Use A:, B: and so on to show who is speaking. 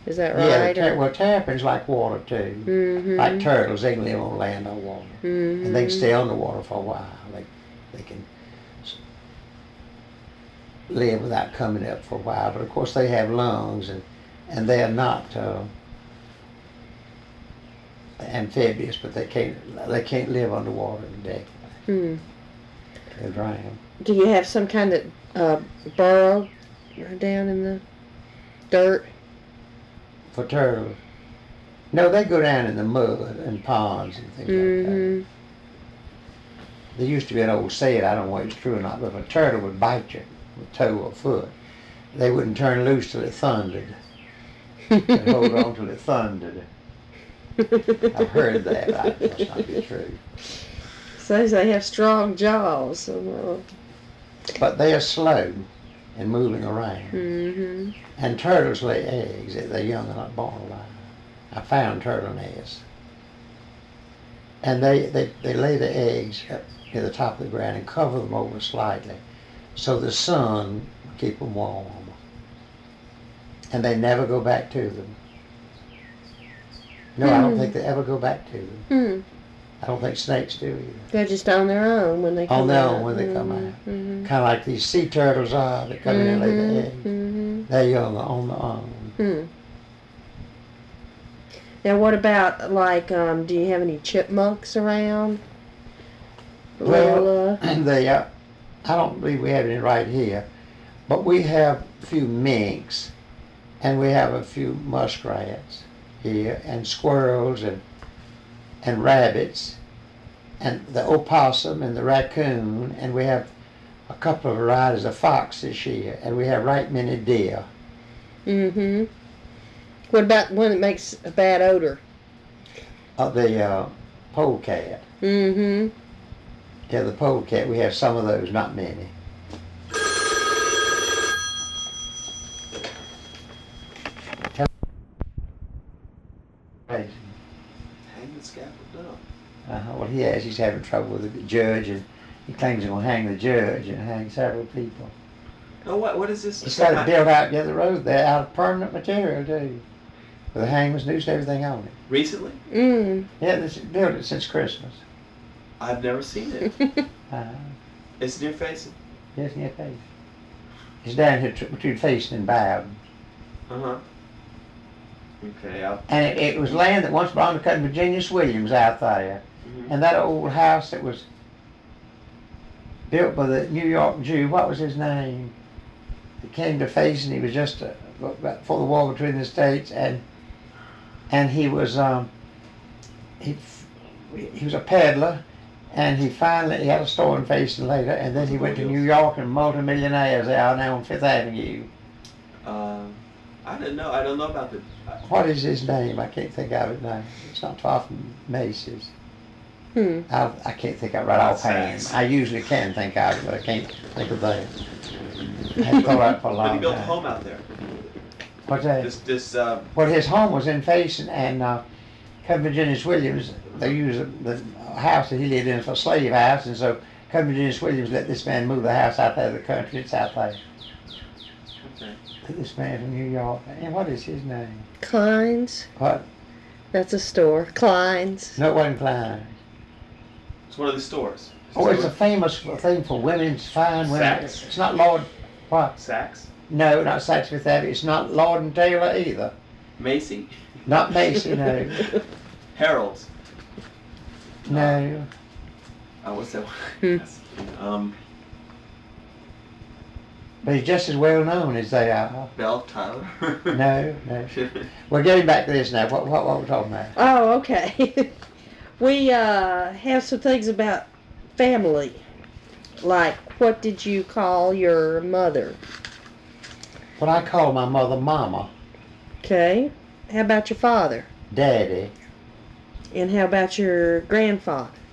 A: Is that
B: Yeah,
A: right?
B: well, terrapins like water too.
A: Mm-hmm.
B: Like turtles, they can live on land or water.
A: Mm-hmm.
B: And they can stay underwater for a while. They can live without coming up for a while. But of course they have lungs, and they are not amphibious, but they can't live underwater indefinitely.
A: Hmm.
B: They drown.
A: Do you have some kind of burrow down in the dirt?
B: For turtles. No, they go down in the mud and ponds and things like that. There used to be an old saying, I don't know whether it's true or not, but if a turtle would bite you with a toe or foot, they wouldn't turn loose till it thundered. They'd hold on till it thundered. I've heard that. That must not be true.
A: Says they have strong jaws.
B: But they are slow in moving around.
A: Mm-hmm.
B: And turtles lay eggs. They're young and not born alive. I found turtle nests. And they lay the eggs up near the top of the ground and cover them over slightly so the sun will keep them warm. And they never go back to them. No, I don't think they ever go back to them. I don't think snakes do either.
A: They're just on their own when they come out.
B: On their own when they come out. Kind of like these sea turtles are that come in and lay the eggs. They're young on their own.
A: Now, what about, like, do you have any chipmunks around?
B: Well, I don't believe we have any right here, but we have a few minks, and we have a few muskrats here, and squirrels, and rabbits, and the opossum and the raccoon, and we have a couple of varieties of foxes here, and we have right many deer.
A: Mm-hmm. What about one that makes a bad odor?
B: The polecat.
A: Mm-hmm.
B: Yeah, the polecat, we have some of those, not many.
C: Hang the scaffold up.
B: Well, he's having trouble with the judge, and he claims he's going to hang the judge and hang several people.
C: Oh, what is this?
B: He's got it built out the other road there out of permanent material, too. With the hangman's noose and everything on it.
C: Recently?
B: Yeah, they built it since Christmas.
C: I've never seen it. It's near Facing?
B: Yes, near Facing. It's down here between Facing and Bowden.
C: Uh-huh. Okay,
B: and it was land that once belonged to Virginius Williams out there. Mm-hmm. And that old house that was built by the New York Jew, what was his name? He came to Facing, he was just before the war between the states, and he was he was a peddler, and he had a store in Facing later, and then he went to New York and multimillionaires. They are now on Fifth Avenue.
C: I don't know about the.
B: What is his name? I can't think of it now. It's not far from Macy's. I can't think of it right offhand. I usually can think of it, but I can't think of that. I had thought out for a long time.
C: But he built a home out there.
B: What's that?
C: Well,
B: his home was in Facing, and Virginius Williams, they used the house that he lived in for a slave house, and so Virginius Williams let this man move the house out there of the country. It's out there.
C: Okay.
B: This man from New York. And what is his name?
A: Klein's.
B: What?
A: That's a store. Klein's.
B: No, it wasn't Klein's.
C: It's one of the stores.
B: It's a famous thing for women's fine women.
C: Saks.
B: It's not Lord. What?
C: Saks?
B: No, not Saks Fifth Avenue. It's not Lord and Taylor either.
C: Macy?
B: Not Macy, no.
C: Harold's?
B: No.
C: What's that one?
B: But he's just as well known as they are.
C: Bell Tyler?
B: No. We're getting back to this now. What were we talking about?
A: Oh, okay. We have some things about family. Like, what did you call your mother?
B: What I call my mother Mama.
A: Okay. How about your father?
B: Daddy.
A: And how about your grandfather?